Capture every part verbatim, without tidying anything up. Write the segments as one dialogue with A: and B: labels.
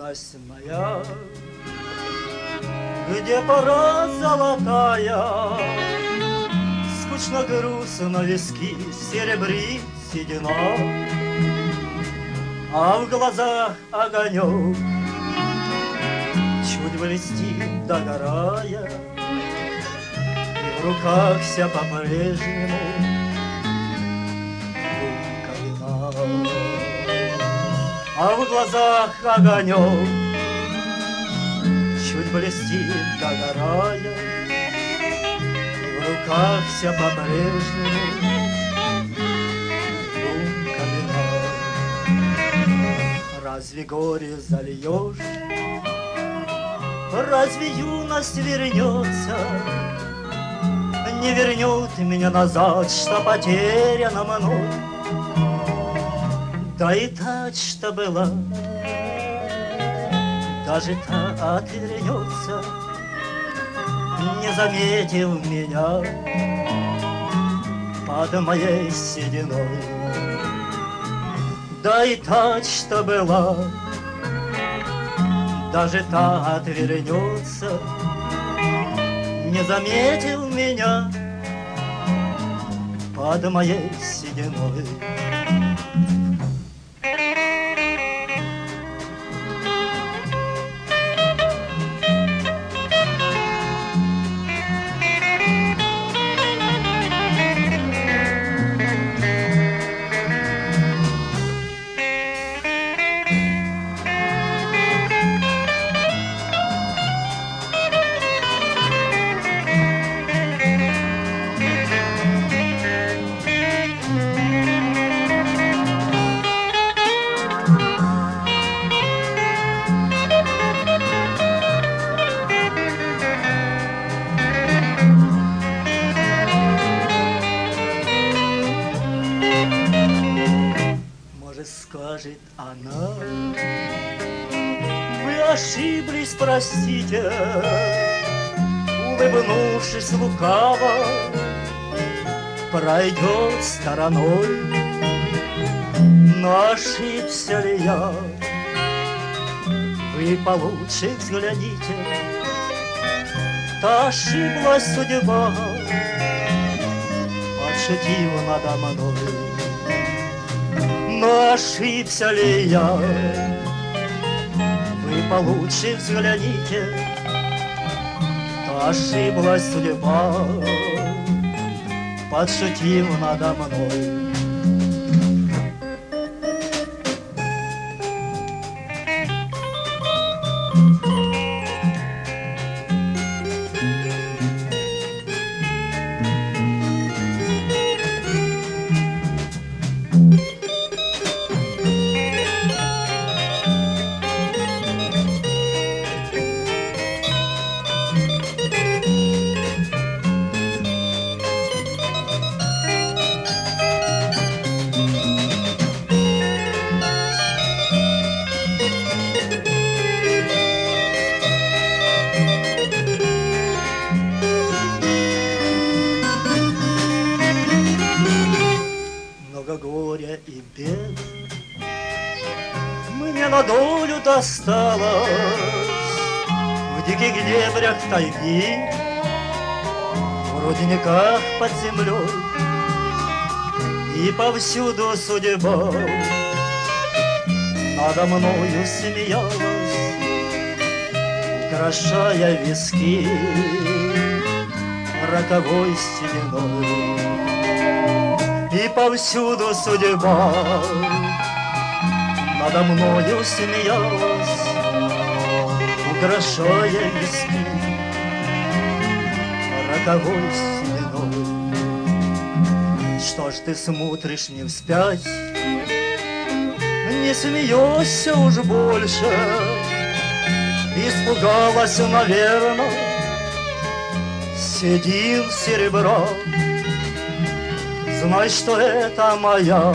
A: юность моя, где пора золотая, скучно грустно виски серебрит седина, а в глазах огонек чуть блестит, догорая, и в руках вся по-прежнему рюмка вина. А в глазах огонек чуть блестит, догорая, и в руках вся по-прежнему рюмка вина. Разве горе зальешь? Разве юность вернется? Не вернет меня назад, что потеряно мной. Да и та, что была, даже та отвернется, не заметив меня под моей сединой. Да и та, что была, даже та отвернется, не заметив меня под моей сединой. Скажет она: вы ошиблись, простите, улыбнувшись лукаво, пройдет стороной. Но ошибся ли я? Вы получше взглядите, та ошиблась судьба, подшутив надо мной. Но ошибся ли я? Вы получше взгляните, то ошиблась судьба, подшутив надо мной. Горя и бед мне на долю досталось в диких дебрях тайги, в родниках под землей, и повсюду судьба надо мною смеялась, украшая виски роковой сединой. И повсюду судьба надо мною смеялась, украшая виски роковой сединой. Что ж ты смотришь мне вспять, не смеешься уж больше? Испугалась, наверно, седин серебра. Знай, что это моя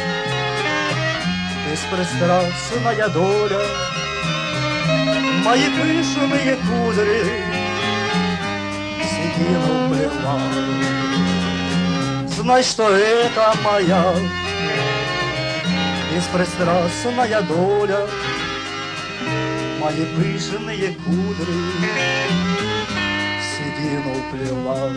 A: беспристрастная доля, мои пышные кудри седину плела. Знай, что это моя беспристрастная доля, мои пышные кудри в седину плела.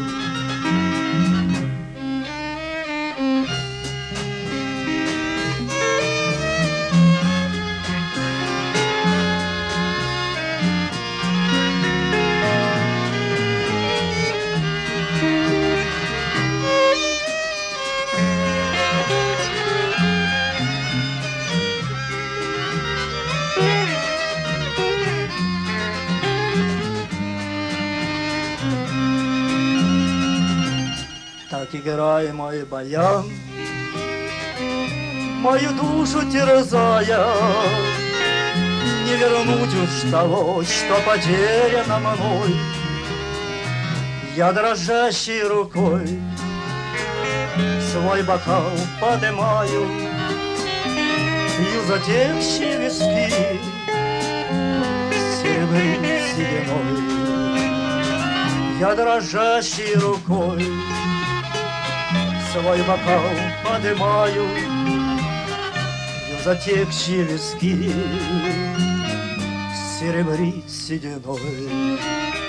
A: Так играй, мой баян, мою душу терзая, не вернуть уж того, что потеряно мной. Я дрожащей рукой свой бокал поднимаю, пью затекшие виски, серебрит сединой. Я дрожащей рукой свой бокал поднимаю, пью затекшие виски, серебрит сединой.